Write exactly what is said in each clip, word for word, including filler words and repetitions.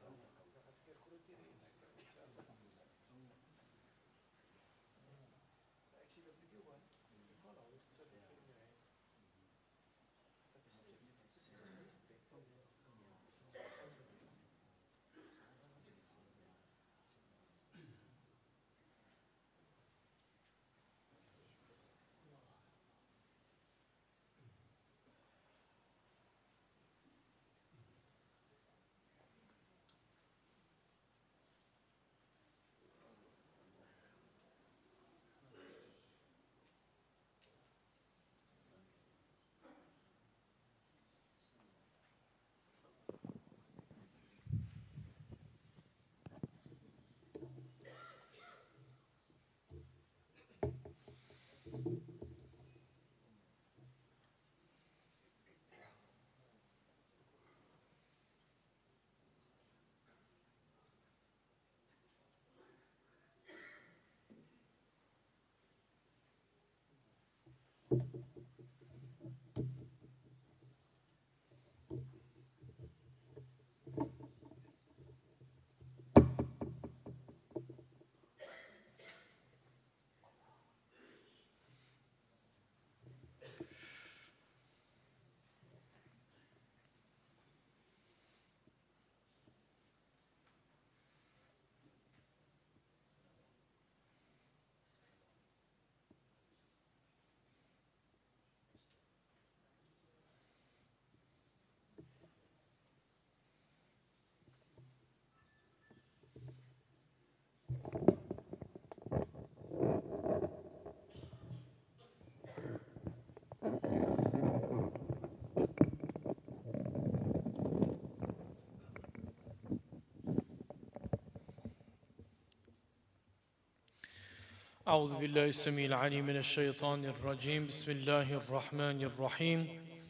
أعوذ بالله السميع العليم من الشيطان الرجيم. بسم الله الرحمن الرحيم.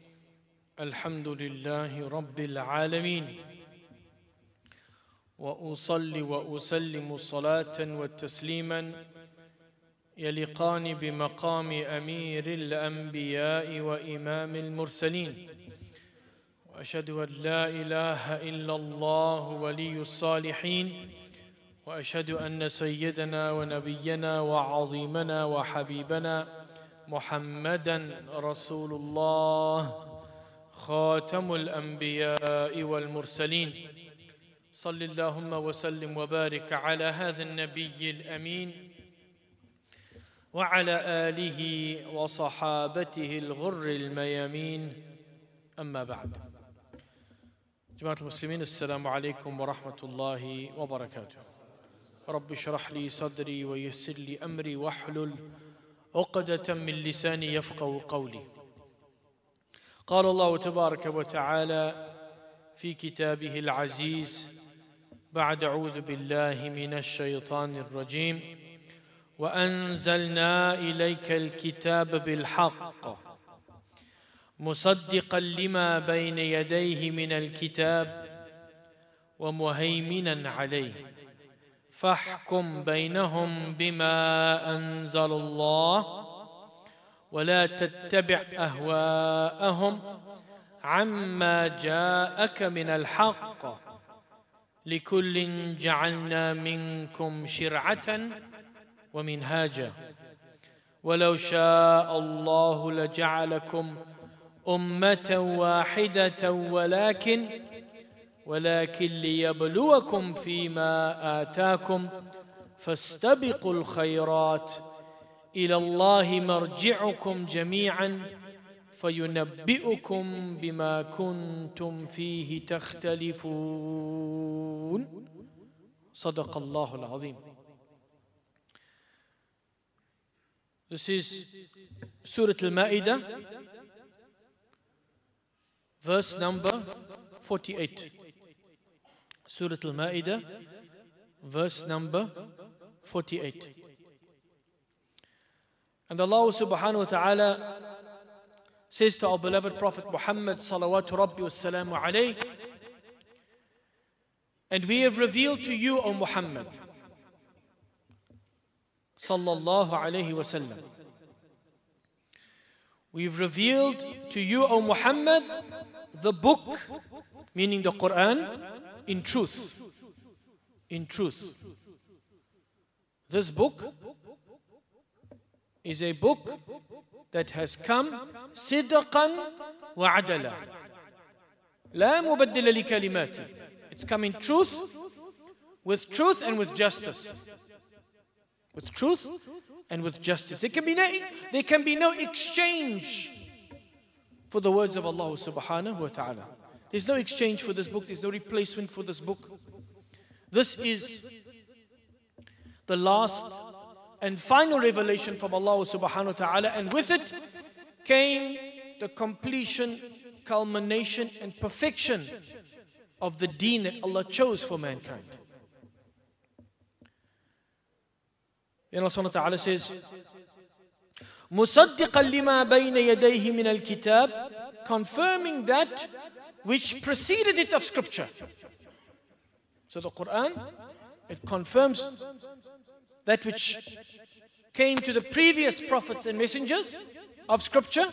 الحمد لله رب العالمين، وأصلي وأسلم صلاة وتسليما يليقان بمقام أمير الأنبياء وإمام المرسلين، وأشهد أن لا إله إلا الله ولي الصالحين، وأشهد أن سيدنا ونبينا وعظيمنا وحبيبنا محمدًا رسول الله خاتم الأنبياء والمرسلين. صل اللهم وسلم وبارك على هذا النبي الأمين وعلى آله وصحابته الغر الميامين، أما بعد. جماعة المسلمين، السلام عليكم ورحمة الله وبركاته. رب اشرح لي صدري ويسر لي أمري واحلل عقدة من لساني يفقهوا قولي. قال الله تبارك وتعالى في كتابه العزيز بعد أعوذ بالله من الشيطان الرجيم: وأنزلنا إليك الكتاب بالحق مصدقا لما بين يديه من الكتاب ومهيمنا عليه فاحكم بينهم بما أنزل الله ولا تتبع أهواءهم عما جاءك من الحق لكل جعلنا منكم شرعة ومنهاجا ولو شاء الله لجعلكم أمة واحدة ولكن ولكن ليبلوكم فيما آتاكم فاستبقوا الخيرات إلى الله مرجعكم جميعا فينبئكم بما كنتم فيه تختلفون. صدق الله العظيم. This is Surah Al-Ma'idah, verse number forty-eight. Surah Al-Ma'idah, verse number forty-eight. And Allah subhanahu wa ta'ala says to our beloved Prophet Muhammad salawatu rabbi wassalamu alayhi, and we have revealed to you, O Muhammad sallallahu alayhi wasallam, we've revealed to you, O Muhammad, the book, meaning the Quran, in truth. in truth. This book is a book that has come صدقا وعدلا لا مبدل لكلماته. It's come in truth, with truth and with justice. With truth and with justice. There can be no, there can be no exchange for the words of Allah subhanahu wa ta'ala. There's no exchange for this book. There's no replacement for this book. This is the last and final revelation from Allah subhanahu wa ta'ala, and with it came the completion, culmination and perfection of the deen that Allah chose for mankind. And Allah subhanahu wa ta'ala says, مُصَدِّقًا لِمَا بَيْنَ يَدَيْهِ مِنَ الْكِتَابِ, confirming that which preceded it of scripture. So the Quran, it confirms that which came to the previous prophets and messengers of scripture.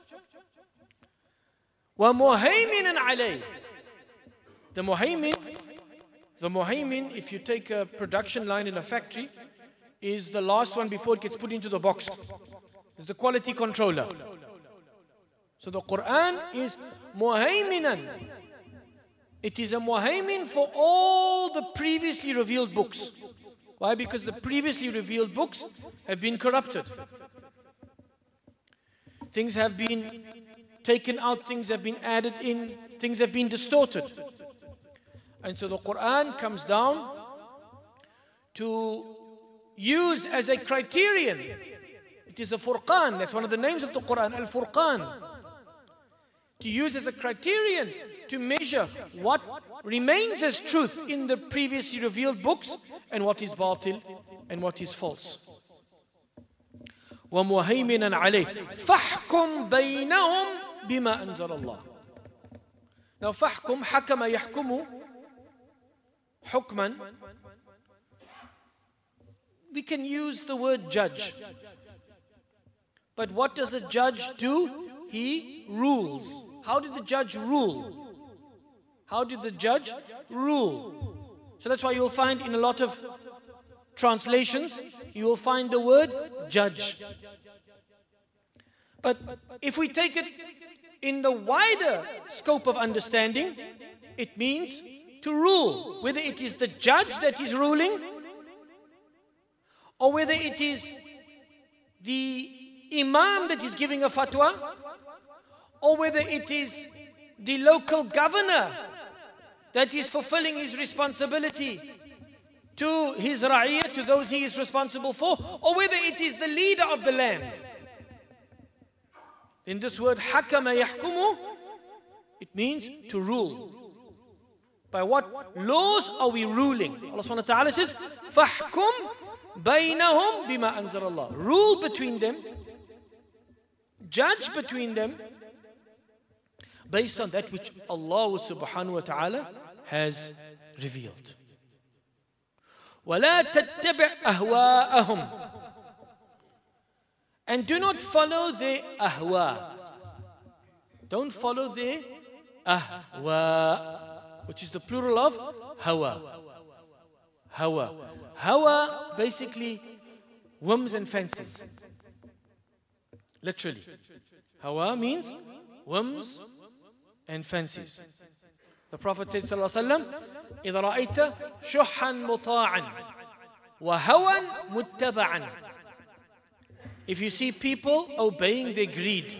وَمُهَيْمِنًا عَلَيْهِ. The muhaymin, the muhaymin, if you take a production line in a factory, is the last one before it gets put into the box. It's the quality controller. So the Quran is muhayminan. It is a muhaymin for all the previously revealed books. Why? Because the previously revealed books have been corrupted. Things have been taken out, things have been added in, things have been distorted. And so the Quran comes down to use as a criterion. It is a Furqan, that's one of the names of the Quran, Al-Furqan. To use as a criterion to measure what remains as truth in the previously revealed books and what is batil and what is false. وَمُهَيْمِنًا عَلَيْهِ فَحْكُمْ بَيْنَهُمْ بِمَا أَنزَلَ اللَّهِ. Now فَحْكُمْ حَكَمَ يَحْكُمُ حُكْمًا. We can use the word judge. But what does a judge do? He rules. How did the judge rule? How did the judge rule? So that's why you'll find in a lot of translations, you will find the word judge. But if we take it in the wider scope of understanding, it means to rule. Whether it is the judge that is ruling, or whether it is the imam that is giving a fatwa, or whether it is the local governor that is fulfilling his responsibility to his ra'iyah, to those he is responsible for, or whether it is the leader of the land. In this word, hakama yahkumu, it means to rule. By what laws are we ruling? Allah subhanahu wa ta'ala says, فَحْكُمْ بَيْنَهُمْ بِمَا أَنزَلَ اللَّهِ. Rule between them, judge between them, based on that which Allah subhanahu wa ta'ala has revealed. وَلَا تَتَّبِعْ أَهْوَاءَهُمْ. And do not follow their ahwa. Don't follow their ahwa, which is the plural of hawa. Hawa. Hawa, basically, whims and fancies. Literally. Hawa means whims and fancies. The Prophet said, sallallahu alaihi wasallam, إِذَا رَأَيْتَ شُحًّا مُطَاعًا وَهَوًا مُتَّبَعًا. If you see people obeying their greed,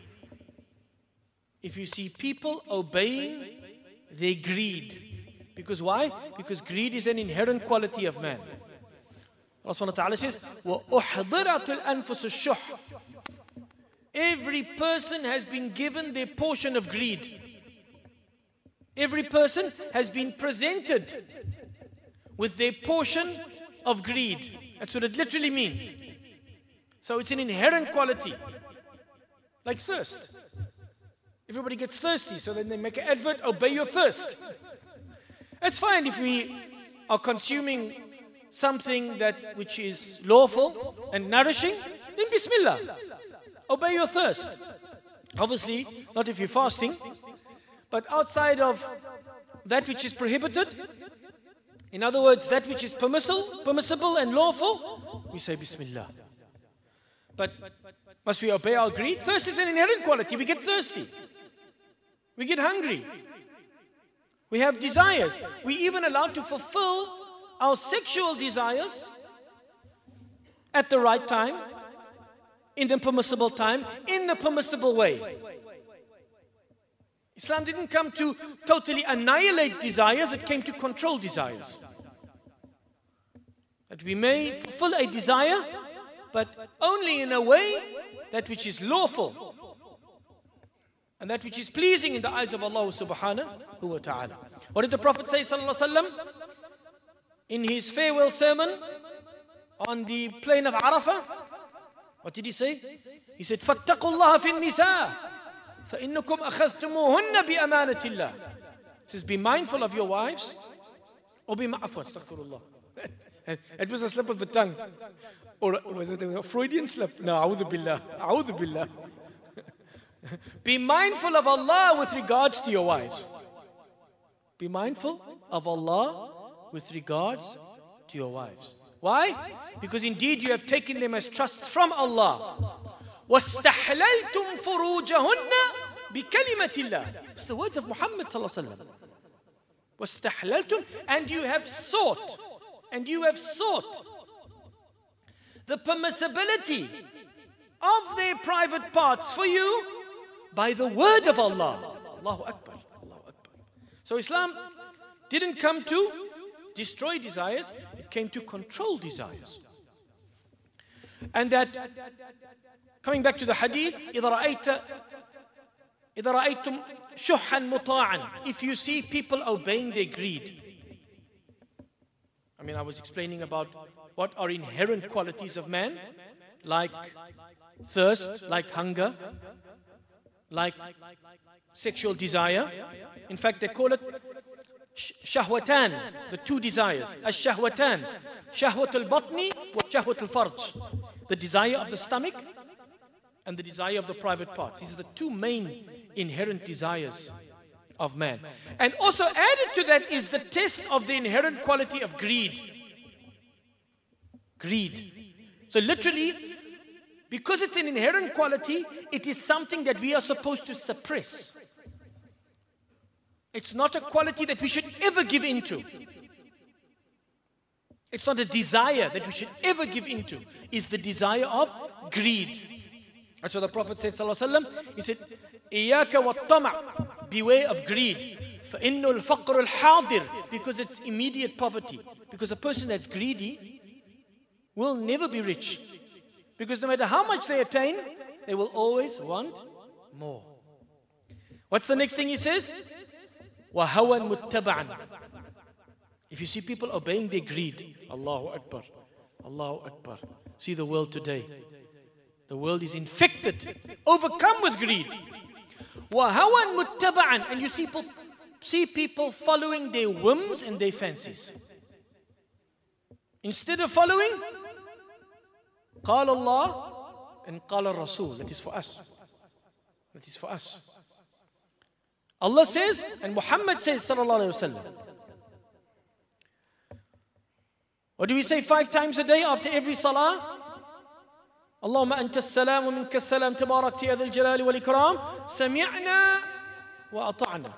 if you see people obeying their greed, because why? Because greed is an inherent quality of man. Allah subhanahu wa ta'ala says, وَأُحْضِرَتُ الْأَنفُسُ الشُّحْ. Every person has been given their portion of greed. Every person has been presented with their portion of greed. That's what it literally means. So it's an inherent quality. Like thirst. Everybody gets thirsty, so then they make an advert, obey your thirst. It's fine if we are consuming something that which is lawful and nourishing, then bismillah. Obey your thirst. Obviously, not if you're fasting, but outside of that which is prohibited, In other words, that which is permissible, permissible and lawful, we say Bismillah. But must we obey our greed? Thirst is an inherent quality. We get thirsty. We get hungry. We have desires. We even allowed to fulfill our sexual desires at the right time, in the permissible time, in the permissible way. Islam didn't come to totally annihilate desires, it came to control desires. That we may fulfill a desire, but only in a way that which is lawful and that which is pleasing in the eyes of Allah subhanahu wa ta'ala. What did the Prophet say sallallahu alaihi wasallam in his farewell sermon on the plain of Arafah? What did he say? He said, فَاتَّقُوا اللَّهَ فِي النِّسَاءِ فَإِنَّكُمْ أَخَذْتُمُوهُنَّ بِأَمَانَةِ اللَّهِ. He says, be mindful of your wives. Or be ma'afwan, astaghfirullah. It was a slip of the tongue. Or was it a Freudian slip? No, a'udhu billah. A'udhu billah. Be mindful of Allah with regards to your wives. Be mindful of Allah with regards to your wives. Why? Because indeed you have taken them as trust from Allah. وَاسْتَحْلَلْتُمْ فُرُوجَهُنَّ بِكَلِمَةِ اللَّهِ. It's the words of Muhammad sallallahu alaihi wasallam. وَاسْتَحْلَلْتُمْ, and you have sought, and you have sought the permissibility of their private parts for you by the word of Allah. Allahu Akbar. Allahu Akbar. So Islam didn't come to destroy desires, it came to control desires. And that, coming back to the hadith, إِذَا رَأَيْتَ إِذَا رَأَيْتُمْ شُحًّا مُطَاعًا, if you see people obeying their greed. I mean, I was explaining about what are inherent qualities of man, like thirst, like hunger, like sexual desire. In fact, they call it shahwatan, the two desires. Ash-shahwatan, shahwat al-batni wa shahwat al-farj. The desire of the stomach and the desire of the private parts. These are the two main inherent desires of man. And also added to that is the test of the inherent quality of greed. Greed. So literally, because it's an inherent quality, it is something that we are supposed to suppress. It's not a quality that we should ever give into. It's not a desire that we should ever give into. It's the desire of greed. That's what the Prophet said, sallallahu alaihi wasallam. He said, إِيَّاكَ وَالطَّمَعْ, beware of greed. فَإِنُّ الْفَقْرُ الْحَاضِرِ, because it's immediate poverty. Because a person that's greedy will never be rich. Because no matter how much they attain, they will always want more. What's the next thing he says? وَهَوًا مُتَّبَعًا. If you see people obeying their greed, Allahu Akbar, Allahu Akbar. See the world today. The world is infected, overcome with greed. وَهَوًا مُتَّبَعًا. And you see people, see people following their whims and their fancies. Instead of following قال Allah and قال Rasul. That is for us. That is for us. Allah says, and Muhammad says, sallallahu alayhi wa sallam. What do we say five times a day after every salah? Allahumma anta as-salam wa minka as-salam tabarakta ya dhal jalali wal ikram. Sami'na wa ata'na.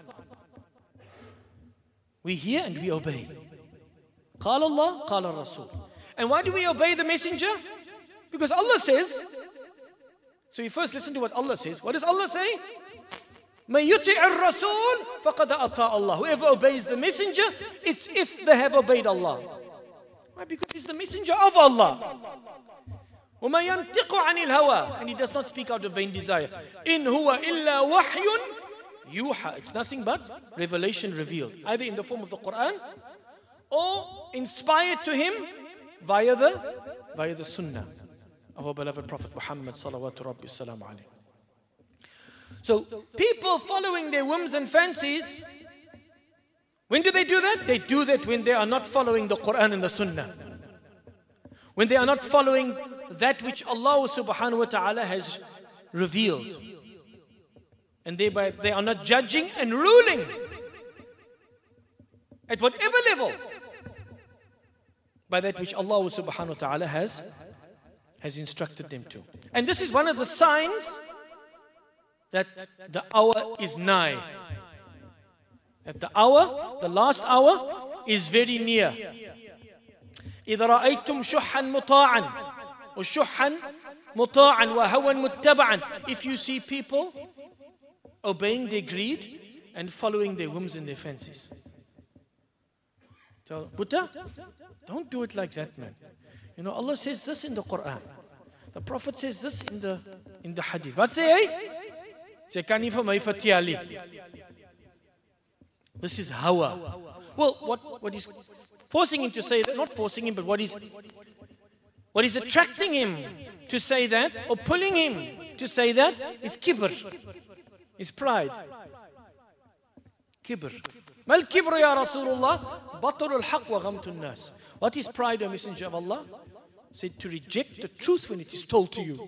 We hear and we obey. قال Allah, قال Rasul. And why do we obey the messenger? Because Allah says. So you first listen to what Allah says. What does Allah say? مَن يُطِعِ الرَّسُولِ فَقَدْ أَطَاعَ اللَّهِ. Whoever obeys the messenger, it's if they have obeyed Allah. Why? Because he's the messenger of Allah. وَمَا يَنْتِقُ عَنِ الْهَوَىٰ. And he does not speak out of vain desire. إِنْ هُوَ إِلَّا وَحْيٌ يُوحَىٰ. It's nothing but revelation revealed, either in the form of the Quran or inspired to him via the via the Sunnah of our beloved Prophet Muhammad sallallahu rabbi salam alayhi. So people following their whims and fancies, when do they do that? They do that when they are not following the Quran and the Sunnah. When they are not following that which Allah subhanahu wa ta'ala has revealed. And thereby they are not judging and ruling at whatever level by that which Allah subhanahu wa ta'ala has, has instructed them to. And this is one of the signs that the hour is nigh. That the hour, the last hour, is very near. إذا رأيتم شحا مطاعا وشحا مطاعا وهوى متبعا. If you see people obeying their greed and following their whims and their fancies. So, Buddha, don't do it like that, man. You know, Allah says this in the Quran. The Prophet says this in the in the Hadith. Wat sê hy? Sy kan nie vir my vertel nie. This is hawa. Well, what what is forcing him to say that? Not forcing him, but what is what is attracting him to say that, or pulling him to say that, is kibr, is pride. Kibr. Mal kibr ya Rasulullah, batarul haq wa ghamtun nas. What is pride, O Messenger of Allah? Said to reject the truth when it is told to you,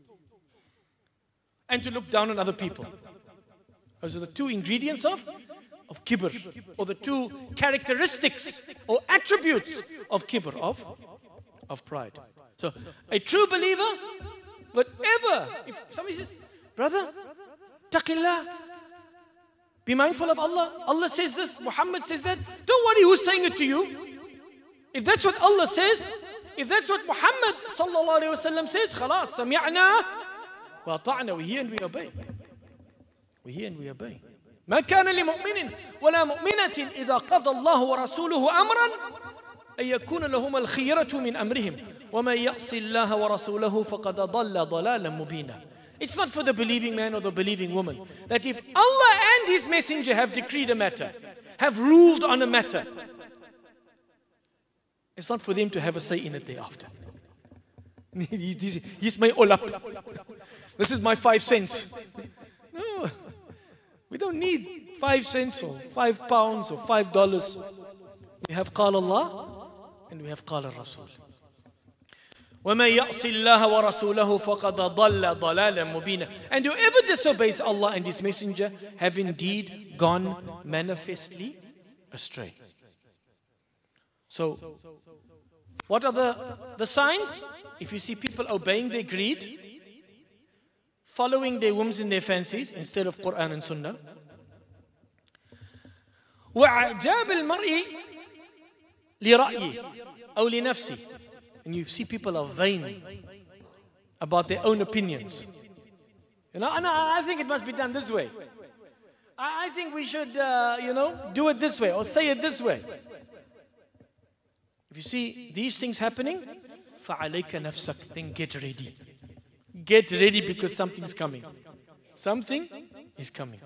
and to look down on other people. Those are the two ingredients of, of kibr, or the two characteristics or attributes of kibr, of, of pride. So, a true believer, whatever, if somebody says, brother, taqillah, be mindful of Allah. Allah says this, Muhammad says that. Don't worry who's saying it to you. If that's what Allah says, if that's what Muhammad sallallahu alayhi wa sallam says, khalas, sami'na wa ta'na, we hear and we obey. We hear and we obey. ما كان لمؤمن ولا مؤمنة إذا قضى الله ورسوله أمرا أن يكون لهم الخيرة من أمرهم ومن يعص الله ورسوله فقد ضل ضلالا مبينا. It's not for the believing man or the believing woman that if Allah and His Messenger have decreed a matter, have ruled on a matter, it's not for them to have a say in it thereafter. He's my all up. This is my five cents. No, we don't need five cents or five pounds or five dollars. We have قال Allah and we have قال الرسول. وَمَنْ يَعْصِ اللَّهَ وَرَسُولَهُ فَقَدْ ضَلَّ ضَلَالًا مُبِينًا. And whoever disobeys Allah and His Messenger have indeed gone manifestly astray. So, what are the, the signs? If you see people obeying their greed, following their whims and their fancies instead of Quran and Sunnah. وَعَجَابِ الْمَرْءِ لِرَأْيِهِ أو لِنَفْسِهِ. And you see people are vain about their own opinions. You know, and I think it must be done this way. I think we should, uh, you know, do it this way or say it this way. If you see these things happening, فَعَلَيْكَ نَفْسَكَ, then get ready. Get ready because something's coming. Something is coming.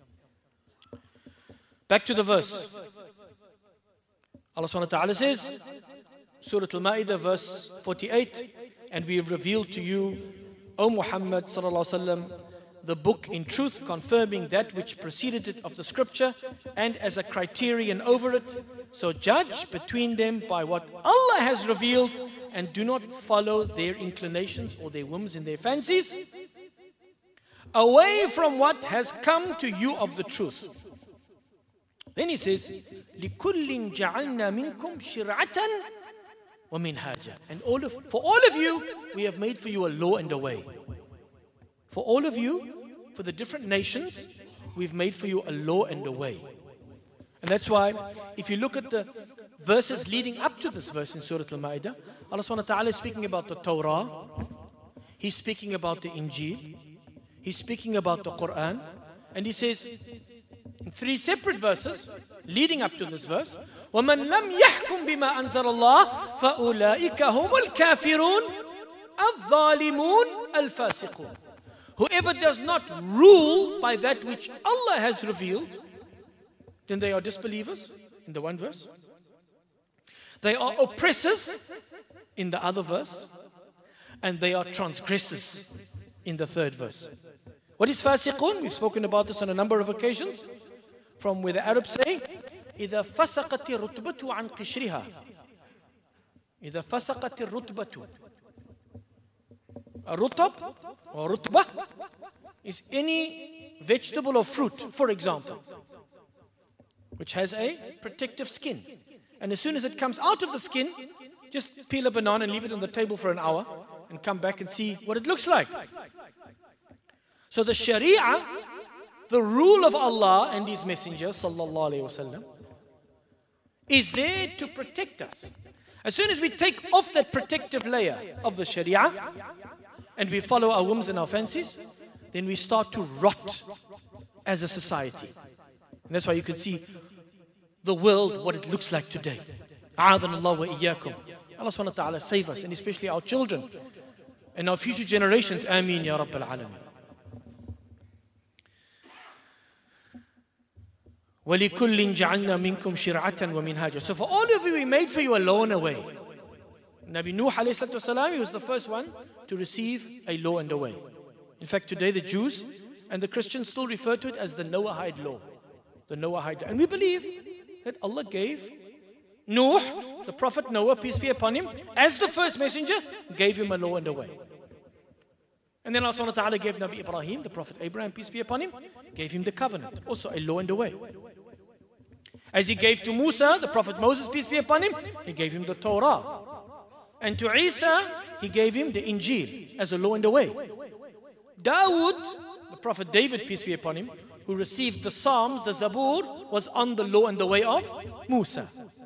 Back to the verse. Allah subhanahu wa ta'ala says, Surah Al-Ma'idah, verse forty-eight, and we have revealed to you, O Muhammad sallallahu alaihi wasallam, the book in truth, confirming that which preceded it of the scripture, and as a criterion over it. So judge between them by what Allah has revealed, and do not follow their inclinations or their whims and their fancies, away from what has come to you of the truth. Then he says, لِكُلٍّ جَعَلْنَا مِنْكُمْ شِرْعَةً وَمِنْهَاجًا. And all of, for all of you, we have made for you a law and a way. For all of you, for the different nations, we've made for you a law and a way. And that's why, if you look at the verses leading up to this verse in Surah Al-Ma'idah, Allah subhanahu wa ta'ala is speaking about the Torah, He's speaking about the Injil, He's speaking about the Quran, and He says, in three separate verses, leading up to this verse, وَمَنْ لَمْ يَحْكُمْ بِمَا أَنزَلَ اللَّهُ فَأُولَٰئِكَ هُمُ الْكَافِرُونَ الظَّالِمُونَ الْفَاسِقُونَ. Whoever does not rule by that which Allah has revealed, then they are disbelievers in the one verse. They are oppressors in the other verse. And they are transgressors in the third verse. What is fasiqun? We've spoken about this on a number of occasions. From where the Arabs say, إِذَا فَسَقَتِ الرُّتْبَةُ عَنْ قِشْرِهَا. إِذَا فَسَقَتِ الرُّتْبَةُ. A rutab or rutbah is any vegetable or fruit, for example, which has a protective skin. And as soon as it comes out of the skin, just peel a banana and leave it on the table for an hour and come back and see what it looks like. So the Sharia, the rule of Allah and His Messenger sallallahu alaihi wasallam, is there to protect us. As soon as we take off that protective layer of the Sharia and we follow our whims and our fancies, then we start to rot as a society. And that's why you can see the world, what it looks like today. A'adana Allah wa iyyakum. Allah subhanahu wa ta'ala save us, and especially our children and our future generations. Ameen ya Rabbil Alameen. وَلِكُلٍّ جَعَلْنَا مِنْكُمْ شِرْعَةً وَمِنْهَاجًا. So for all of you, we made for you a law and a way. Nabi Nuh alayhi salatu wasalam, he was the first one to receive a law and a way. In fact, today the Jews and the Christians still refer to it as the Noahide law. The Noahide. And we believe that Allah gave Nuh, the Prophet Noah, peace be upon him, as the first messenger, gave him a law and a way. And then Allah subhanahu wa ta'ala gave Nabi Ibrahim, the Prophet Abraham, peace be upon him, gave him the covenant, also a law and a way. As he gave to Musa, the Prophet Moses, peace be upon him, he gave him the Torah. And to Isa, he gave him the Injil as a law and a way. Dawood, the Prophet David, peace be upon him, who received the Psalms, the Zabur, was on the law and the way of Musa.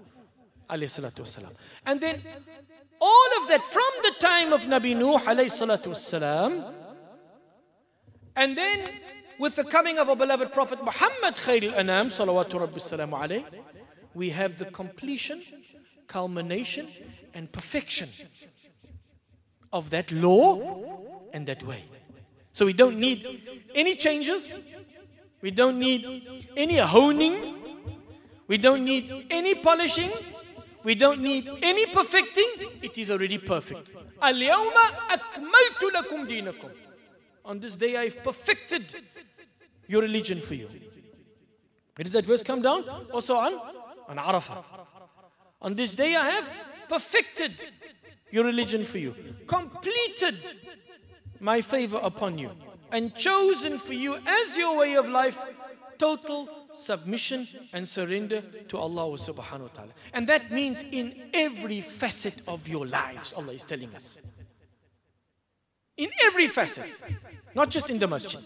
And then all of that from the time of Nabi Nuh alayhi salatu wassalam, and then with the coming of our beloved Prophet Muhammad Khairul Anam salawatu rabbi salamu alayhi, we have the completion, culmination and perfection of that law and that way. So we don't need any changes, we don't need any honing, we don't need any polishing, we don't need any perfecting. It is already perfect. Al-yawma akmaltu lakum dinakum. On this day I have perfected your religion for you. Where does that verse come down? Also on, on Arafah. On this day I have perfected your religion for you, completed my favor upon you, and chosen for you as your way of life total submission and surrender to Allah subhanahu wa ta'ala. And that means in every facet of your lives, Allah is telling us. In every facet. Not just in the masjid.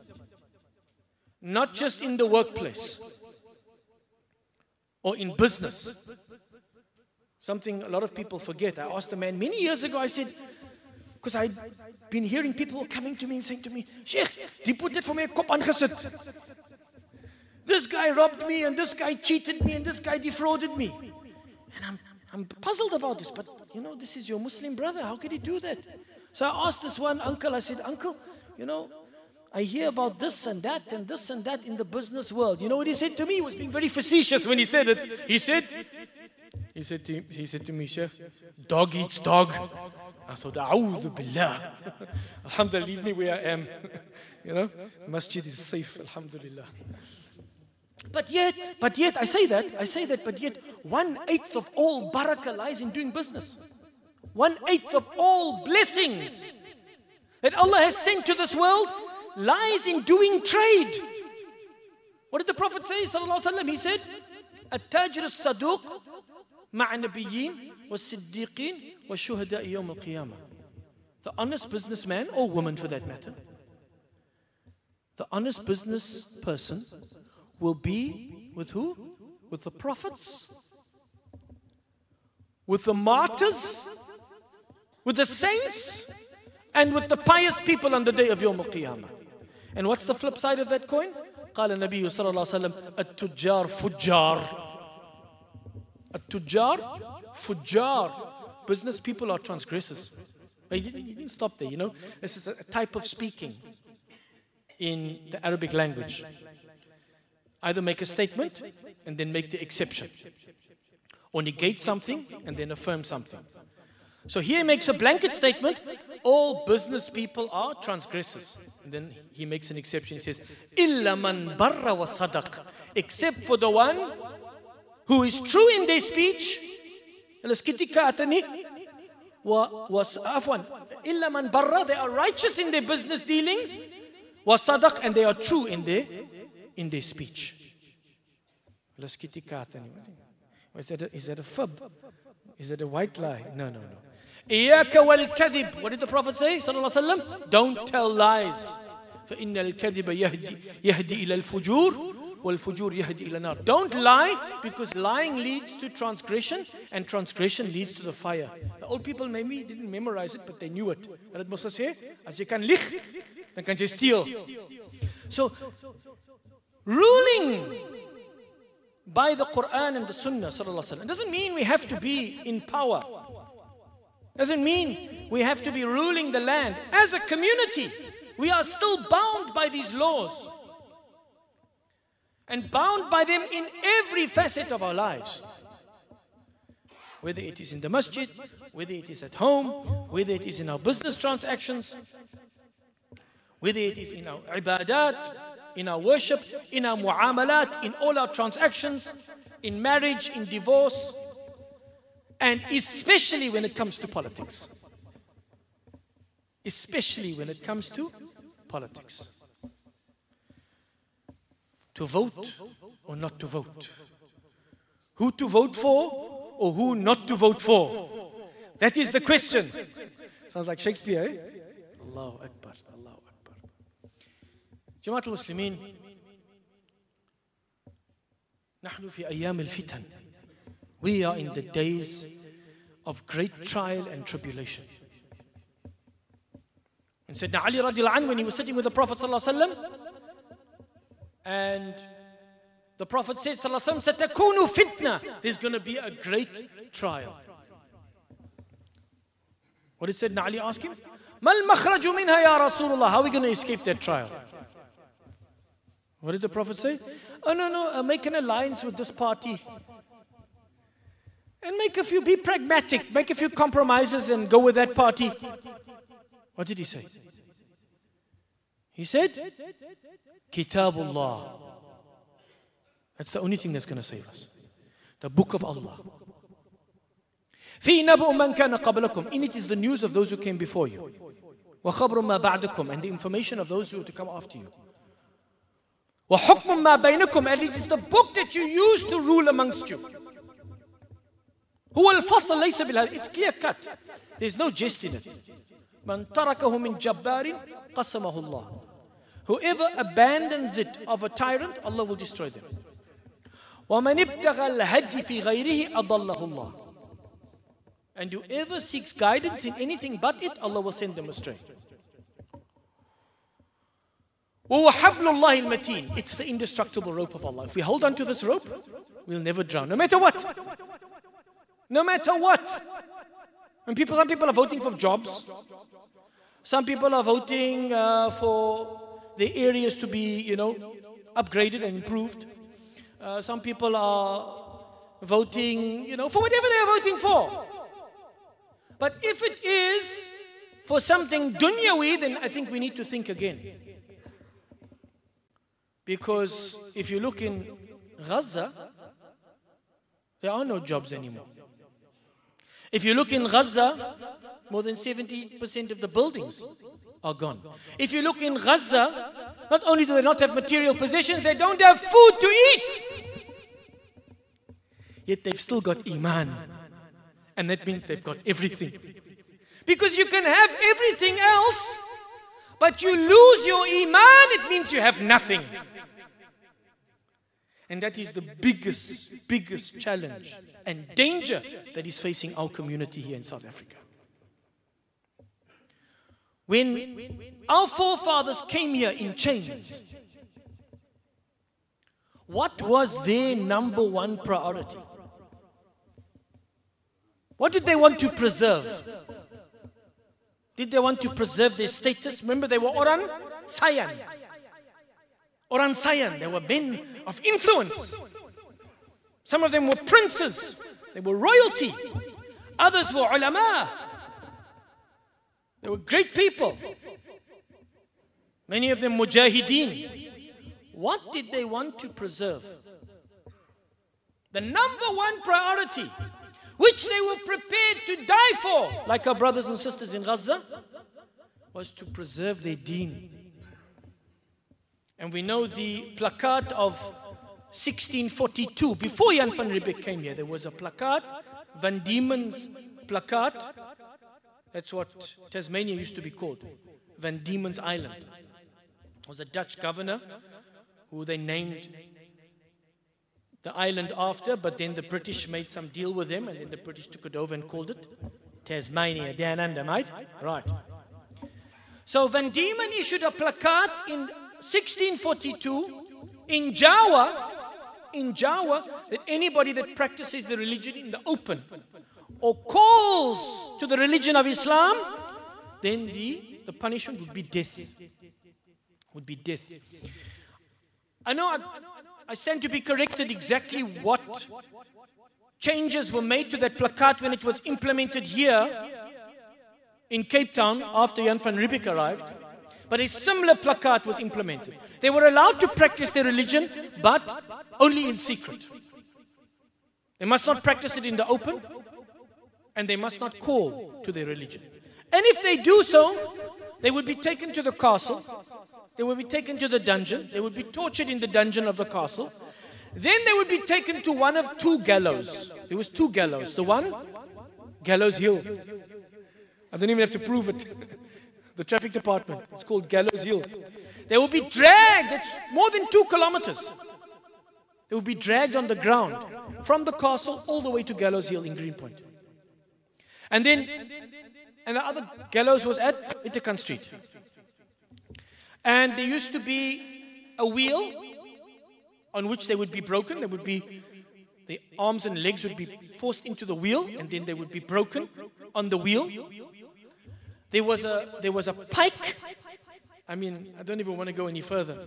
Not just in the workplace. Or in business. Something a lot of people forget. I asked a man many years ago, I said, because I'd been hearing people coming to me and saying to me, Sheikh, die put dit vir my kop aangesit. This guy robbed me, and this guy cheated me, and this guy defrauded me. And I'm, I'm puzzled about this, but you know, this is your Muslim brother. How could he do that? So I asked this one uncle, I said, Uncle, you know, I hear about this and that and this and that in the business world. You know what he said to me? He was being very facetious when he said it. He said, he said to, he said to me, Sheikh, dog eats dog. I said, A'udhu billah. Alhamdulillah, leave me where I am. You know, masjid is safe, alhamdulillah. But yet, but yet, I say that, I say that, but yet, one-eighth of all barakah lies in doing business. One-eighth of all blessings that Allah has sent to this world lies in doing trade. What did the Prophet say, sallallahu alaihi wasallam? He said, "At-tajir as-saduq ma'a nabiyyin was-siddiqin wa-shuhada'i yawm al-qiyamah." The honest businessman, or woman for that matter, the honest business person will be with who? With the prophets, with the martyrs, with the saints, and with the pious people on the day of Yawm al-Qiyamah. And what's the flip side of that coin? قال النبي صلى الله عليه وسلم التجار فجار. التجار فجار. Business people are transgressors. But he didn't, he didn't stop there, you know. This is a type of speaking in the Arabic language. Either make a statement and then make the exception, or negate something and then affirm something. So here he makes a blanket statement, all business people are transgressors. And then he makes an exception, he says, إِلَّا مَنْ بَرَّ وَصَدَقَ, except for the one who is true in their speech. وَعَفْوًا إِلَّا مَنْ بَرَّ, they are righteous in their business dealings. وَصَدَقَ, and they are true in their in their speech. Is that a, is that a fib? Is that a white lie? No, no, no. إِيَّاكَ وَالْكَذِبِ. What did the Prophet say? Sallallahu Alaihi Wasallam? Don't tell lies. فَإِنَّ الْكَذِبَ يَهْدِي, يهدي إِلَى الْفُجُورِ وَالْفُجُورِ يَهْدِي إِلَى النَّارِ. Don't lie, because lying leads to transgression, and transgression leads to the fire. The old people maybe didn't memorize it, but they knew it. Wat het mos gesê? As jy kan lieg, dan kan jy steal. So, ruling by the Quran and the Sunnah, sallallahu alaihi wasallam, doesn't mean we have to be in power. Doesn't mean we have to be ruling the land. As a community, we are still bound by these laws, and bound by them in every facet of our lives. Whether it is in the masjid, whether it is at home, whether it is in our business transactions, whether it is in our ibadat, in our worship, in our muamalat, in all our transactions, in marriage, in divorce, and especially when it comes to politics. Especially when it comes to politics. To vote or not to vote. Who to vote for or who not to vote for. That is the question. Sounds like Shakespeare, eh? Allahu Akbar, Allahu Akbar. Jama'at al-Muslimin, نحن في أيام الفتن. We are in the days of great trial and tribulation. And Sayyidina Ali radiallahu anhu, when he was sitting with the Prophet sallallahu alaihi wasallam, and the Prophet said sallallahu alaihi wasallam, "Satakunu fitna." There's going to be a great trial. What did Sayyidina Ali ask him? Mal makhraju minha ya Rasulullah. How are we going to escape that trial? What did the Prophet say? Oh no, no, uh, make an alliance with this party. And make a few, be pragmatic, make a few compromises and go with that party. What did he say? He said, Kitabullah. That's the only thing that's going to save us. The book of Allah. فِي نَبْءُ مَنْ كَانَ قَبْلَكُمْ. In it is the news of those who came before you. وَخَبْرُ مَا بَعْدَكُمْ. And the information of those who are to come after you. وَحُكْمُ مَا بَيْنَكُمْ. And it is the book that you use to rule amongst you. هو الفصل ليس بالهذا. It's clear cut. There's no jest in it. من تركه من جبار قسمه الله. Whoever abandons it of a tyrant, Allah will destroy them. ومن ابتغى الهدي في غيره أضله الله. And whoever seeks guidance in anything but it, Allah will send them astray. وهو حبل الله المتين. It's the indestructible rope of Allah. If we hold on to this rope, we'll never drown, no matter what. No matter what. And people, some people are voting for jobs. Some people are voting uh, for the areas to be, you know, upgraded and improved. Uh, some people are voting, you know, for whatever they are voting for. But if it is for something dunyawi, then I think we need to think again. Because if you look in Gaza, there are no jobs anymore. If you look in Gaza, more than seventy percent of the buildings are gone. If you look in Gaza, not only do they not have material possessions, they don't have food to eat. Yet they've still got Iman. And that means they've got everything. Because you can have everything else, but you lose your Iman, it means you have nothing. And that is the biggest, biggest challenge and danger that is facing our community here in South Africa. When our forefathers came here in chains, what was their number one priority? What did they want to preserve? Did they want to preserve their status? Remember, they were Orang Sayan. Orang Sayan, they were men of influence. Some of them were princes. They were royalty. Others were ulama. They were great people. Many of them mujahideen. What did they want to preserve? The number one priority, which they were prepared to die for, like our brothers and sisters in Gaza, was to preserve their deen. And we know the placard of sixteen forty-two, before Jan van Riebeeck came here, there was a placard, Van Diemen's placard. That's what Tasmania used to be called, Van Diemen's Island. It was a Dutch governor who they named the island after, but then the British made some deal with him, and then the British took it over and called it Tasmania down under, mate. Right. So Van Diemen issued a placard in sixteen forty-two in Jawa, in Jawa, that anybody that practices the religion in the open or calls to the religion of Islam, then the, the punishment would be death. Would be death. I know I, I stand to be corrected exactly what changes were made to that placard when it was implemented here in Cape Town after Jan van Riebeeck arrived. But a similar placard was implemented. They were allowed to practice their religion, but only in secret. They must not practice it in the open, and they must not call to their religion. And if they do so, they would be taken to the castle, they would be taken to the dungeon, they would be tortured in the dungeon of the castle. Then they would be taken to one of two gallows. There was two gallows. The one, Gallows Hill. I don't even have to prove it. The traffic department. It's called Gallows Hill. They will be dragged. It's more than two kilometers. They will be dragged on the ground from the castle all the way to Gallows Hill in Greenpoint. And then, and the other gallows was at Itakan Street. And there used to be a wheel on which they would be broken. There would be, the arms and legs would be forced into the wheel, and then they would be broken on the wheel. There was a, there was a pike. I mean, I don't even want to go any further.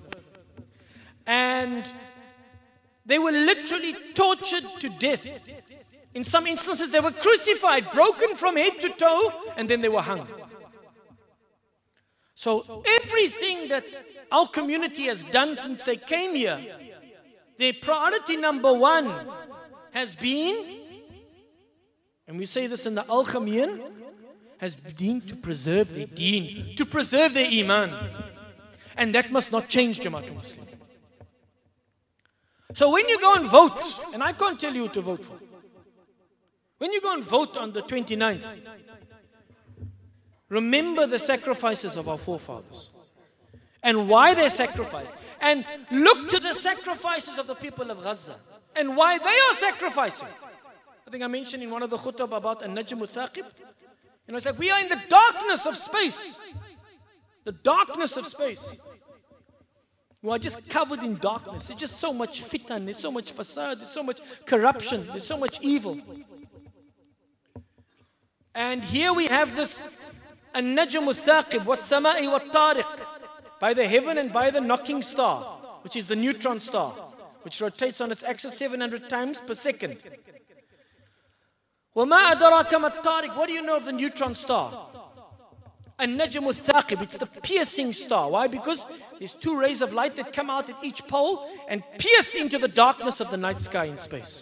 And they were literally tortured to death. In some instances, they were crucified, broken from head to toe, and then they were hung. So everything that our community has done since they came here, their priority number one has been, and we say this in the Al-Khameen, has been to preserve their deen, to preserve their iman. And that must not change, Jamaatul Muslim. So when you go and vote, and I can't tell you who to vote for, when you go and vote on the twenty-ninth, remember the sacrifices of our forefathers and why they sacrificed, and look to the sacrifices of the people of Gaza and why they are sacrificing. I think I mentioned in one of the khutbah about An-Najm Al-Thaqib. You know, it's like we are in the darkness of space. The darkness of space. We are just covered in darkness. There's just so much fitan, there's so much fasad, there's so much corruption, there's so much evil. And here we have this An-Najm Al-Thaqib, was-Sama'i wat-Tariq, by the heaven and by the knocking star, which is the neutron star, which rotates on its axis seven hundred times per second. وَمَا أَدَرَاكَ مَا الطَّارِقُ. What do you know of the neutron star? An-Najm Al-Thaqib. It's the piercing star. Why? Because there's two rays of light that come out at each pole and pierce into the darkness of the night sky in space.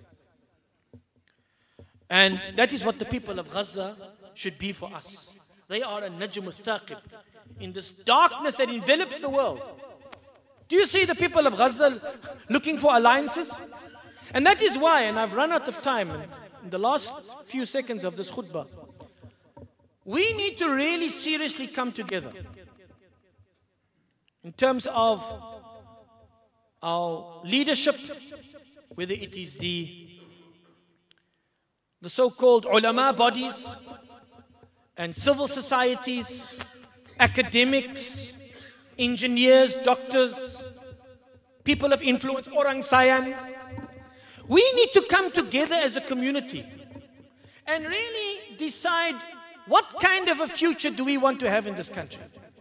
And that is what the people of Gaza should be for us. They are An-Najm Al-Thaqib in this darkness that envelops the world. Do you see the people of Gaza looking for alliances? And that is why, and I've run out of time, and in the last few seconds of this khutbah, we need to really seriously come together in terms of our leadership, whether it is the, the so-called ulama bodies and civil societies, academics, engineers, doctors, people of influence, Orang Sayan. We need to come together as a community and really decide what kind of a future do we want to have in this country.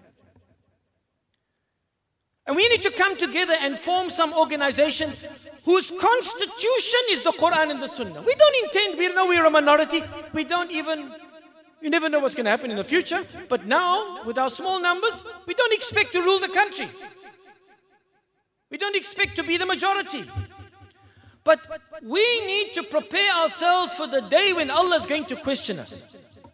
And we need to come together and form some organization whose constitution is the Quran and the Sunnah. We don't intend, we know we're a minority, we don't even, you never know what's going to happen in the future, but now, with our small numbers, we don't expect to rule the country. We don't expect to be the majority. But we need to prepare ourselves for the day when Allah is going to question us.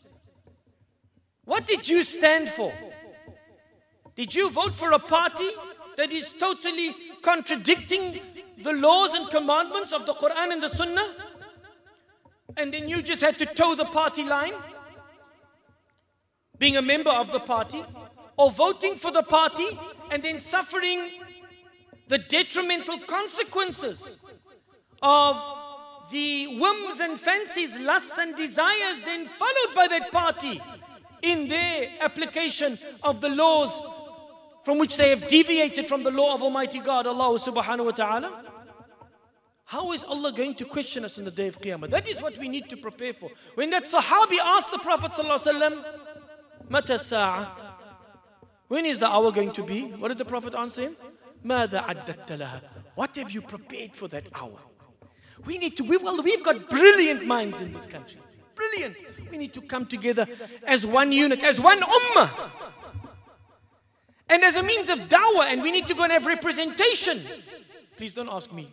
What did you stand for? Did you vote for a party that is totally contradicting the laws and commandments of the Quran and the Sunnah, and then you just had to toe the party line, being a member of the party, or voting for the party and then suffering the detrimental consequences of the whims and fancies, lusts and desires then followed by that party in their application of the laws from which they have deviated from the law of Almighty God, Allah subhanahu wa ta'ala. How is Allah going to question us in the day of Qiyamah? That is what we need to prepare for. When that Sahabi asked the Prophet sallallahu alaihi wasallam, Mata sa'a? When is the hour going to be? What did the Prophet answer him? Mada addatta laha? What have you prepared for that hour? We need to, we, well, we've got brilliant minds in this country. Brilliant. We need to come together as one unit, as one ummah. And as a means of dawah, and we need to go and have representation. Please don't ask me.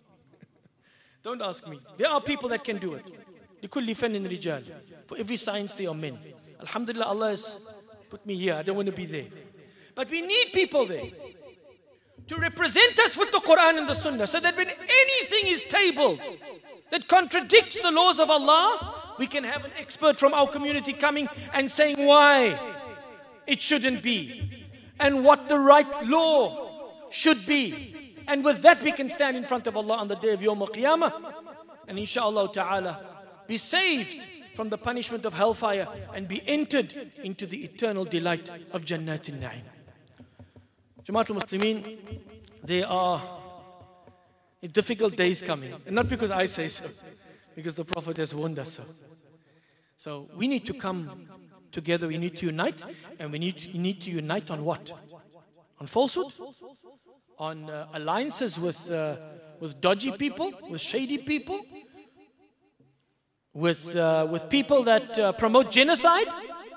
Don't ask me. There are people that can do it. لِكُلِّ فَنٍ رِجَالٍ. For every science there are men. Alhamdulillah, Allah has put me here. I don't want to be there. But we need people there to represent us with the Quran and the Sunnah, so that when anything is tabled that contradicts the laws of Allah, we can have an expert from our community coming and saying why it shouldn't be and what the right law should be. And with that we can stand in front of Allah on the day of Yawm al-Qiyamah and inshaAllah ta'ala be saved from the punishment of hellfire and be entered into the eternal delight of Jannat al-Na'im. Jamaat al-Muslimin, there are difficult days coming. And not because I say so, because the Prophet has warned us so. So we need to come together, we need to unite, and we need, we need to unite on what? On falsehood? On uh, alliances with, uh, with dodgy people, with shady people, with, uh, with people that uh, promote genocide,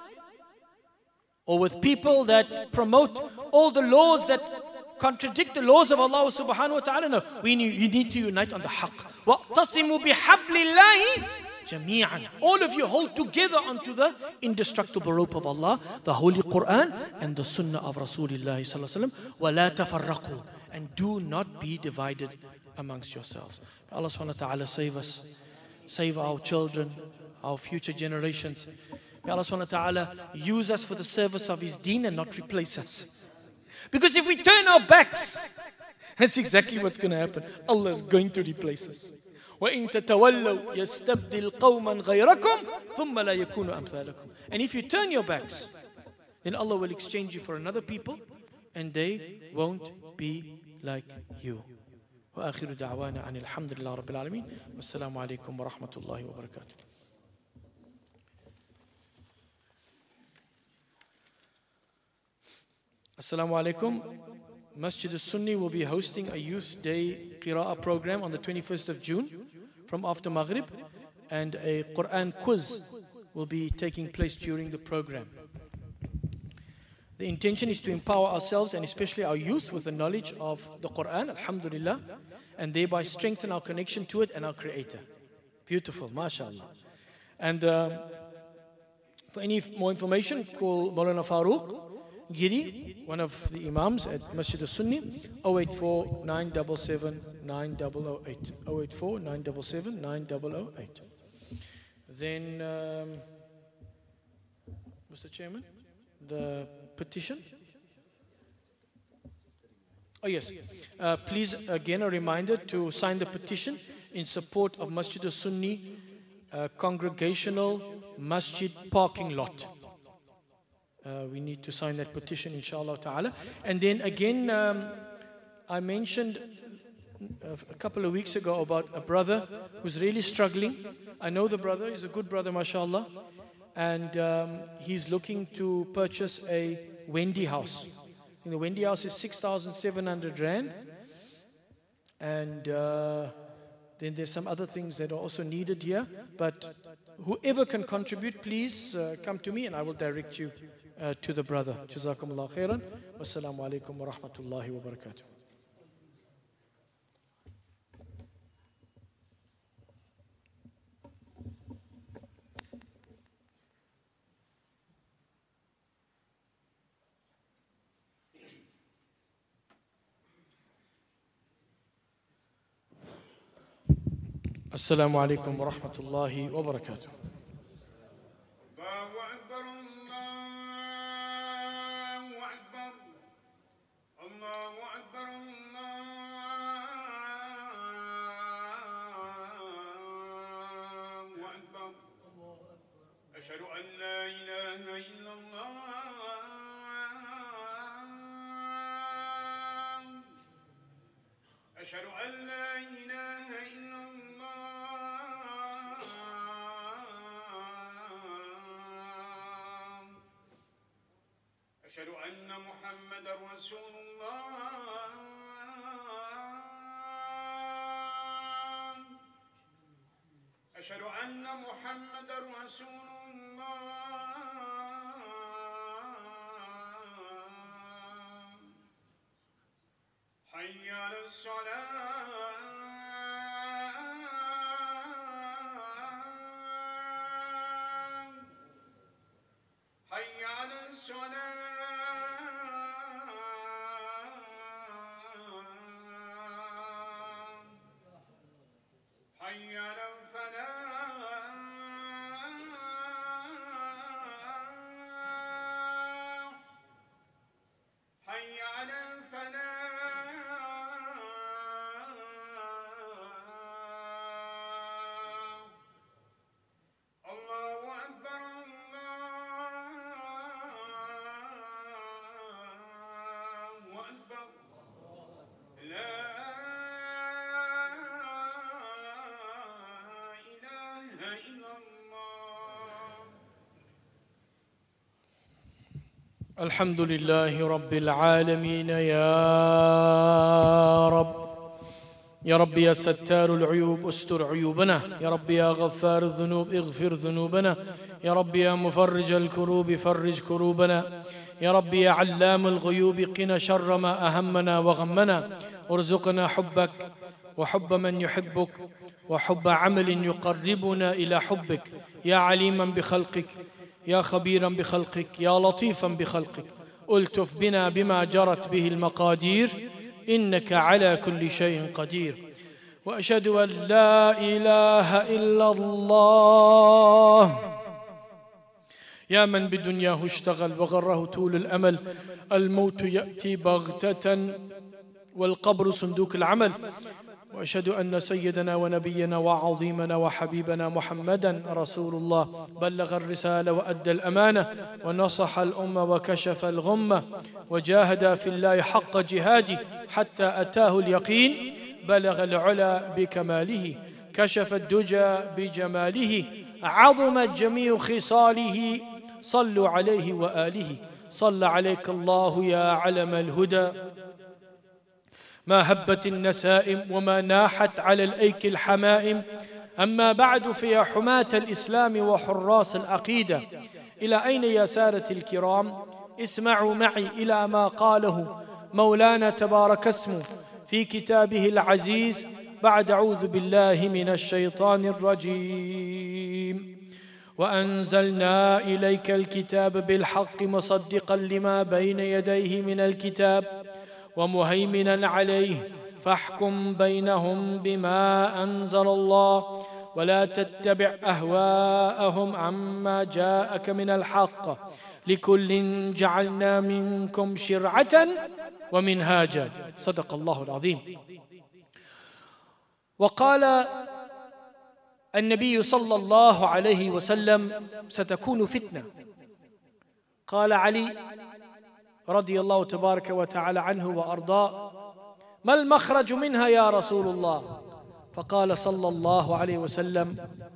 or with people that promote all the laws that contradict the laws of Allah subhanahu wa ta'ala. No, we need, you need to unite on the haqq. وَاقْتَصِمُوا بِحَبْلِ اللَّهِ جَمِيعًا. All of you hold together onto the indestructible rope of Allah, the Holy Quran and the Sunnah of Rasulullah sallallahu alaihi wasallam. وَلَا تَفَرَّقُوا. And do not be divided amongst yourselves. May Allah subhanahu wa ta'ala save us, save our children, our future generations. May Allah subhanahu wa ta'ala use us for the service of His deen and not replace us. Because if we turn our backs, that's exactly what's going to happen. Allah is going to replace us. وَإِن تَتَوَلَّوْا يَسْتَبْدِلْ قَوْمًا غَيْرَكُمْ ثُمَّ لَا يَكُونُ أَمْثَالَكُمْ. And if you turn your backs, then Allah will exchange you for another people and they won't be like you. وآخر دعوانا عن الحمد لله رب العالمين والسلام عليكم ورحمة الله وبركاته. Assalamu alaikum. Masjid al-Sunni will be hosting a Youth Day Qira'ah program on the twenty-first of June from after Maghrib, and a Quran quiz will be taking place during the program. The intention is to empower ourselves and especially our youth with the knowledge of the Quran, alhamdulillah, and thereby strengthen our connection to it and our Creator. Beautiful, mashallah. And uh, for any more information, call Maulana Farooq Giri, one of the Imams at Masjid al-Sunni, zero eight four nine seven seven nine zero zero eight. zero eight four nine seven seven nine zero zero eight. Then, um, Mister Chairman, the petition. Oh yes, uh, please again a reminder to sign the petition in support of Masjid al-Sunni uh, Congregational Masjid Parking Lot. Uh, we need to sign that petition, inshallah ta'ala. And then again, um, I mentioned a couple of weeks ago about a brother who's really struggling. I know the brother, he's a good brother, mashallah. And um, he's looking to purchase a Wendy house. And the Wendy house is six thousand seven hundred rand. And uh, then there's some other things that are also needed here. But whoever can contribute, please uh, come to me and I will direct you Uh, to the brother. Jazakumullah khairan. Wassalamu alaikum wa rahmatullahi wa barakatuh. السلام عليكم ورحمة الله وبركاته. أشهد أن لا إله إلا الله أشهد أن لا إله إلا الله أشهد أن محمدا رسول الله أشهد أن محمدا رسول الله حي على الصلاة حي على الصلاة حي على الفلاح حي على الفلاح الله أكبر الله أكبر لا الحمد لله رب العالمين. يا رب يا رب يا ستار العيوب استر عيوبنا، يا رب يا غفار الذنوب اغفر ذنوبنا، يا رب يا مفرج الكروب فرج كروبنا، يا رب يا علام الغيوب قنا شر ما أهمنا وغمنا، ارزقنا حبك وحب من يحبك وحب عمل يقربنا إلى حبك، يا عليما بخلقك يا خبيرا بخلقك يا لطيفا بخلقك، ألتف بنا بما جرت به المقادير إنك على كل شيء قدير. وأشهد أن لا إله إلا الله يا من بدنياه اشتغل وغره طول الأمل، الموت يأتي بغتة والقبر صندوق العمل. وأشهد أن سيدنا ونبينا وعظيمنا وحبيبنا محمدا رسول الله بلغ الرسالة وأدى الأمانة ونصح الأمة وكشف الغمة وجاهد في الله حق جهاده حتى أتاه اليقين، بلغ العلا بكماله كشف الدجى بجماله عظمت جميع خصاله، صلوا عليه وآله. صلى عليك الله يا علم الهدى، ما هبت النسائم وما ناحت على الأيك الحمائم. أما بعد، فيا حماة الإسلام وحراس العقيدة، إلى أين يا سادة الكرام؟ اسمعوا معي إلى ما قاله مولانا تبارك اسمه في كتابه العزيز بعد أعوذ بالله من الشيطان الرجيم: وأنزلنا إليك الكتاب بالحق مصدقا لما بين يديه من الكتاب ومهيمنا عليه فاحكم بينهم بما أنزل الله ولا تتبع أهواءهم عما جاءك من الحق لكل جعلنا منكم شرعة ومنهاجا. صدق الله العظيم. وقال النبي صلى الله عليه وسلم: ستكون فتنة. قال علي رضي الله تبارك وتعالى عنه وأرضاه: ما المخرج منها يا رسول الله؟ فقال صلى الله عليه وسلم: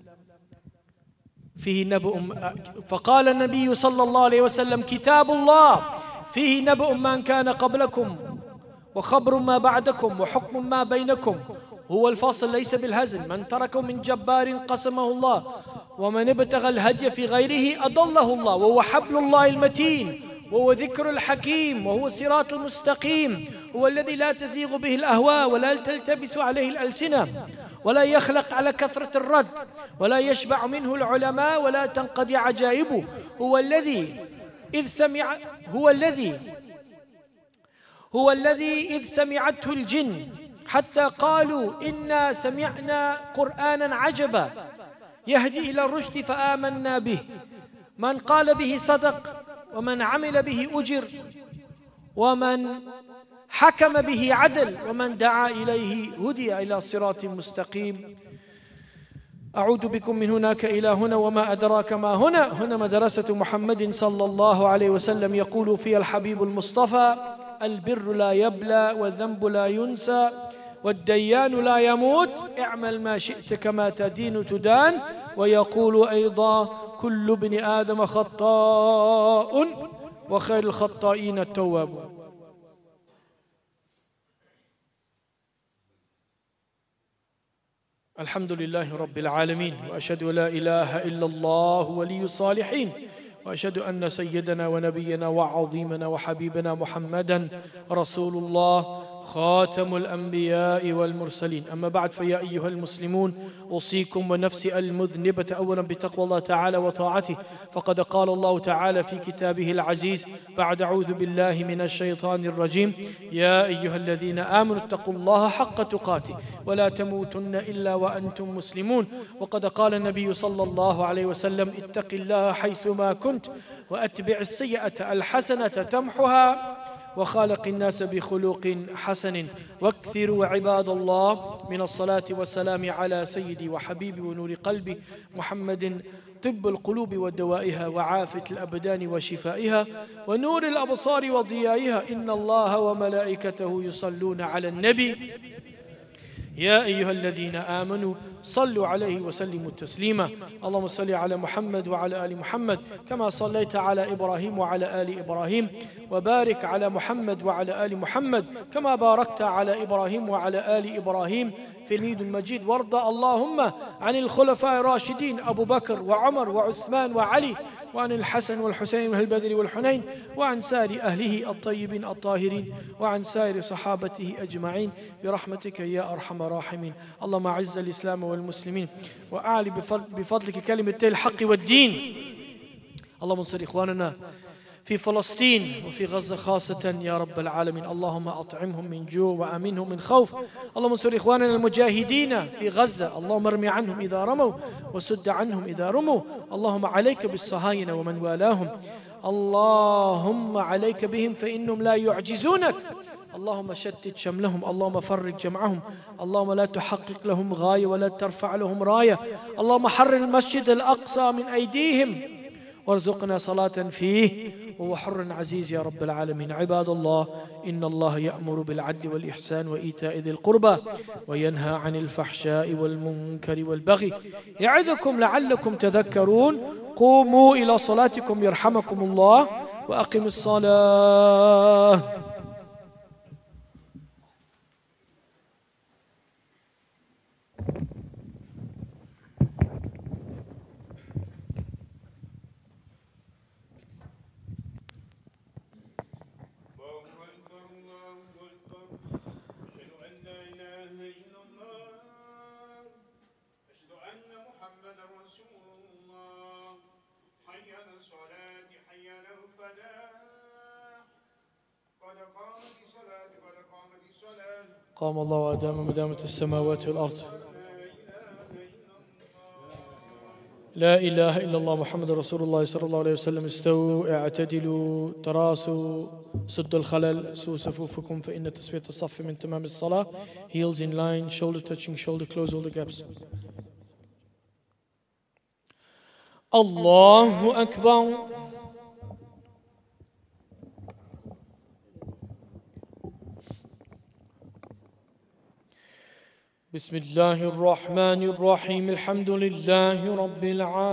فيه نبأ فقال النبي صلى الله عليه وسلم: كتاب الله فيه نبأ من كان قبلكم وخبر ما بعدكم وحكم ما بينكم، هو الفصل ليس بالهزل، من تركه من جبار قسمه الله، ومن ابتغى الهدي في غيره أضله الله، وهو حبل الله المتين، وهو ذكر الحكيم، وهو الصراط المستقيم، هو الذي لا تزيغ به الأهواء ولا تلتبس عليه الألسنة ولا يخلق على كثرة الرد ولا يشبع منه العلماء ولا تنقضي عجائبه، هو الذي إذ سمع هو الذي هو الذي إذ سمعته الجن حتى قالوا إنا سمعنا قرآنا عجبا يهدي إلى الرشد فآمنا به، من قال به صدق، ومن عمل به أجر، ومن حكم به عدل، ومن دعا إليه هدي إلى صراط مستقيم. أعود بكم من هناك إلى هنا وما أدراك ما هنا. هنا مدرسة محمد صلى الله عليه وسلم، يقول فيها الحبيب المصطفى: البر لا يبلى والذنب لا ينسى والديان لا يموت، اعمل ما شئت كما تدين تدان. ويقول أيضا: كل ابن آدم خطاء وخير الخطائين التوابون. الحمد لله رب العالمين، وأشهد لا إله إلا الله ولي الصالحين، وأشهد أن سيدنا ونبينا وعظيمنا وحبيبنا محمدا رسول الله خاتم الأنبياء والمرسلين. أما بعد، فيا أيها المسلمون، أوصيكم ونفسي المذنبة أولا بتقوى الله تعالى وطاعته، فقد قال الله تعالى في كتابه العزيز بعد: أعوذ بالله من الشيطان الرجيم: يا أيها الذين آمنوا اتقوا الله حق تقاته ولا تموتن إلا وأنتم مسلمون. وقد قال النبي صلى الله عليه وسلم: اتق الله حيثما كنت وأتبع السيئة الحسنة تمحها وخالق الناس بخلق حسن. واكثروا عباد الله من الصلاة والسلام على سيدي وحبيبي ونور قلبي محمد، طب القلوب ودوائها وعافية الأبدان وشفائها ونور الأبصار وضيائها. إن الله وملائكته يصلون على النبي يا أيها الذين آمنوا صلوا عليه وسلموا تسليما. اللهم صل على محمد وعلى آل محمد كما صليت على إبراهيم وعلى آل إبراهيم، وبارك على محمد وعلى آل محمد كما باركت على إبراهيم وعلى آل إبراهيم في المجيد المجيد. وارض اللهم عن الخلفاء الراشدين أبو بكر وعمر وعثمان وعلي، وعن الحسن والحسين والبدر والحنين، وعن سائر أهله الطيبين الطاهرين، وعن سائر صحابته أجمعين برحمتك يا أرحم الراحمين. اللهم أعز الإسلام والمسلمين وأعلي بفضلك كلمتي الحق والدين. اللهم انصر إخواننا في فلسطين وفي غزة خاصة يا رب العالمين. اللهم أطعمهم من جوع وأمنهم من خوف. اللهم انصر إخواننا المجاهدين في غزة، اللهم ارمي عنهم إذا رموا وسد عنهم إذا رموا. اللهم عليك بالصهاينة ومن والاهم، اللهم عليك بهم فإنهم لا يعجزونك. اللهم شتت شملهم، اللهم فرق جمعهم، اللهم لا تحقق لهم غاية ولا ترفع لهم راية. اللهم حرر المسجد الأقصى من أيديهم وارزقنا صلاة فيه وهو حر عزيز يا رب العالمين. عباد الله، إن الله يأمر بالعدل والإحسان وإيتاء ذي القربى وينهى عن الفحشاء والمنكر والبغي يعظكم لعلكم تذكرون. قوموا إلى صلاتكم يرحمكم الله، وأقم الصلاة. قام الله وأدام مدامة السماوات والأرض. لا إله إلا الله محمد رسول الله صلى الله عليه وسلم. استووا، اعتدلوا، تراسوا، سدوا الخلل، سووا صفوفكم فإن تسوية الصف من تمام الصلاة. Heels in line, shoulder touching shoulder, close all the gaps. الله أكبر. بسم الله الرحمن الرحيم. الحمد لله رب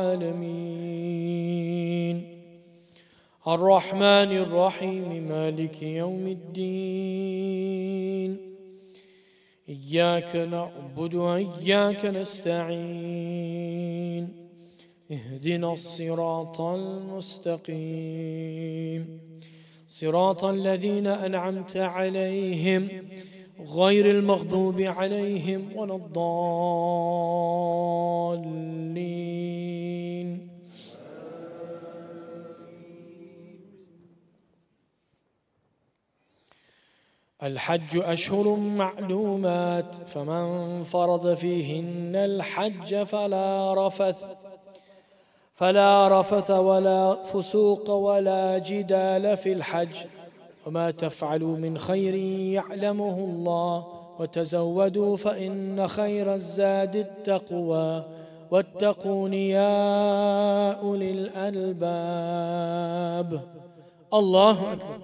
العالمين، الرحمن الرحيم، مالك يوم الدين. إياك نعبد وإياك نستعين، اهدنا الصراط المستقيم، صراط الذين أنعمت عليهم غير المغضوب عليهم ولا الضالين. الحج أشهر معلومات فمن فرض فيهن الحج فلا رفث فلا رفث ولا فسوق ولا جدال في الحج وما تفعلوا من خير يعلمه الله وتزودوا فإن خير الزاد التقوى واتقون يا أولي الألباب. الله أكبر.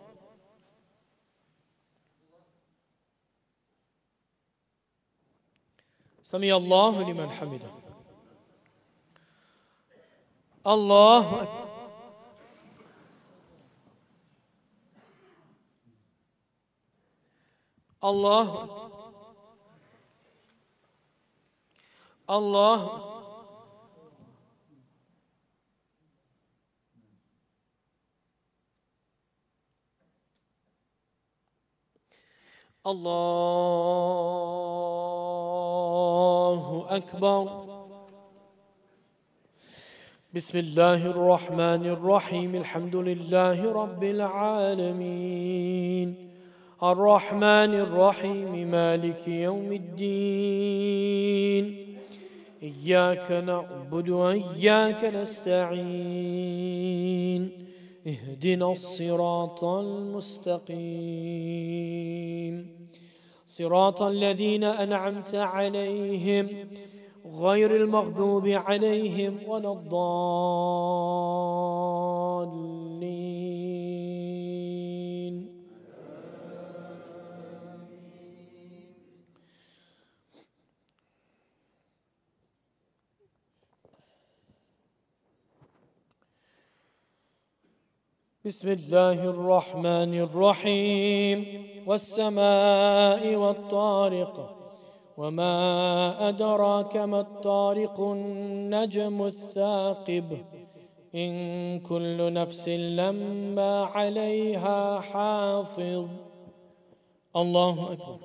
سمع الله لمن حمده. الله أكبر. الله أكبر. الله أكبر. الله أكبر. بسم الله الرحمن الرحيم. الحمد لله رب العالمين الرحمن الرحيم مالك يوم الدين إياك نعبد وإياك نستعين اهدنا الصراط المستقيم صراط الذين أنعمت عليهم غير المغضوب عليهم ولا الضالين. بسم الله الرحمن الرحيم والسماء والطارق وما أدراك ما الطارق النجم الثاقب إن كل نفس لما عليها حافظ. الله أكبر.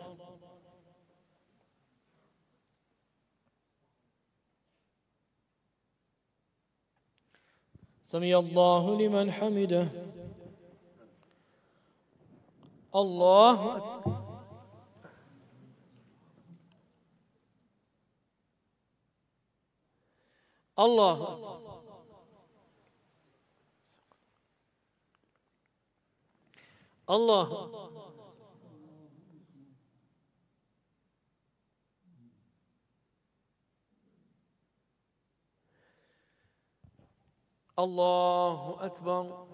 سمع الله لمن حمده. الله أكبر. الله أكبر. الله أكبر. الله أكبر.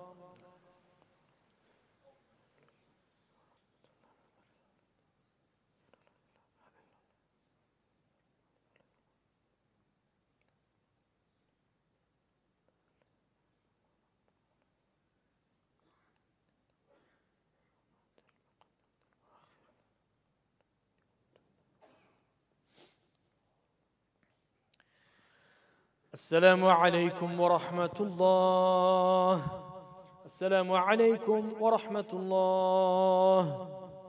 السلام عليكم ورحمة الله. السلام عليكم ورحمة الله.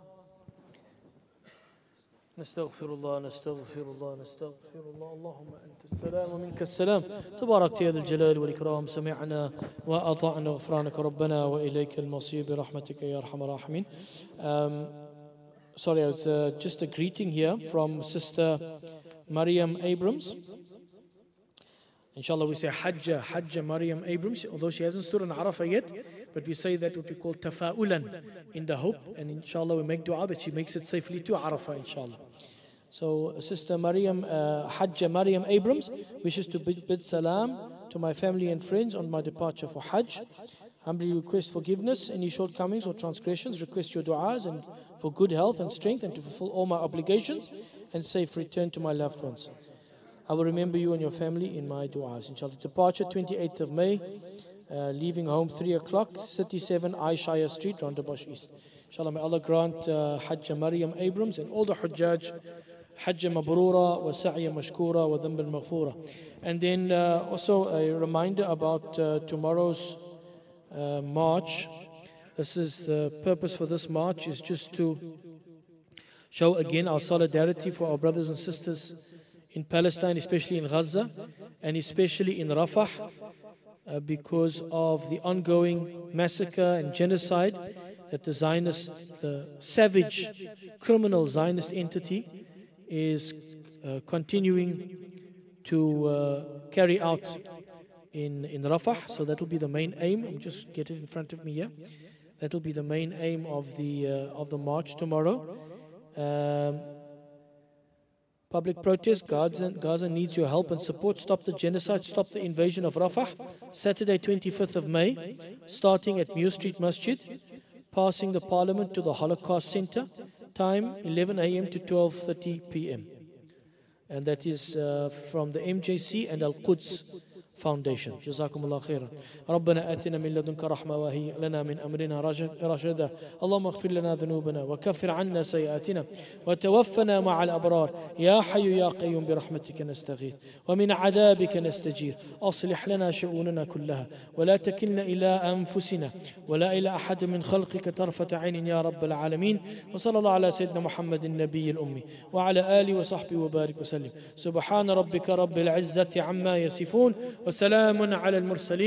نستغفر الله نستغفر الله نستغفر الله. اللهم أنت السلام ومنك السلام تبارك يا ذا الجلال والإكرام. سمعنا وأطعنا غفرانك ربنا وإليك المصير برحمتك يا أرحم الراحمين. um, Sorry, it's uh, just a greeting here from Sister Mariam Abrams. Inshallah, we say Hajja, Hajja Mariam Abrams, although she hasn't stood on Arafah yet, but we say that what we call tafa'ulan, in the hope, and inshallah we make dua that she makes it safely to Arafah, inshallah. So, Sister Mariam, uh, Hajja Mariam Abrams wishes to bid, bid salam to my family and friends on my departure for Hajj. Humbly request forgiveness, any shortcomings or transgressions, request your du'as and for good health and strength and to fulfill all my obligations and safe return to my loved ones. I will remember you and your family in my du'as. Inshallah, departure twenty-eighth of May, uh, leaving home three o'clock, thirty-seven Aishaya Street, Rondebosch East. Inshallah, may Allah grant uh, Hajja Mariam Abrams and all the Hujjaj, Hajja Mabrura, wa Sa'ya Mashkura, wa Dhanb al-Maghfura. And then uh, also a reminder about uh, tomorrow's uh, march. This is the purpose for this march is just to show again our solidarity for our brothers and sisters in Palestine, especially in Gaza, and especially in Rafah, uh, because of the ongoing massacre and genocide that the Zionist, the savage, criminal Zionist entity is uh, continuing to uh, carry out in, in Rafah. So that will be the main aim. I'm just get it in front of me here. That will be the main aim of the, uh, of the march tomorrow. Um, Public protest, Gaza, Gaza needs your help and support. Stop the genocide, stop the invasion of Rafah. Saturday, twenty-fifth of May, starting at Mew Street Masjid, passing the Parliament to the Holocaust Center. Time eleven A M to twelve thirty P M And that is uh, from the M J C and Al-Quds Foundation. جزاكم الله خيرا. ربنا آتنا من لدنك رحمة وهيئ لنا من أمرنا رشدا. اللهم اغفر لنا ذنوبنا وكفر عنا سيئاتنا وتوفنا مع الأبرار. يا حي يا قيوم برحمتك نستغيث ومن عذابك نستجير. أصلح لنا شؤوننا كلها ولا تكلنا إلى أنفسنا ولا إلى أحد من خلقك طرفة عين يا رب العالمين. وصلى الله على سيدنا محمد النبي الأمي وعلى آله وصحبه وبارك وسلم. سبحان ربك رب العزة عما يصفون وسلام على المرسلين.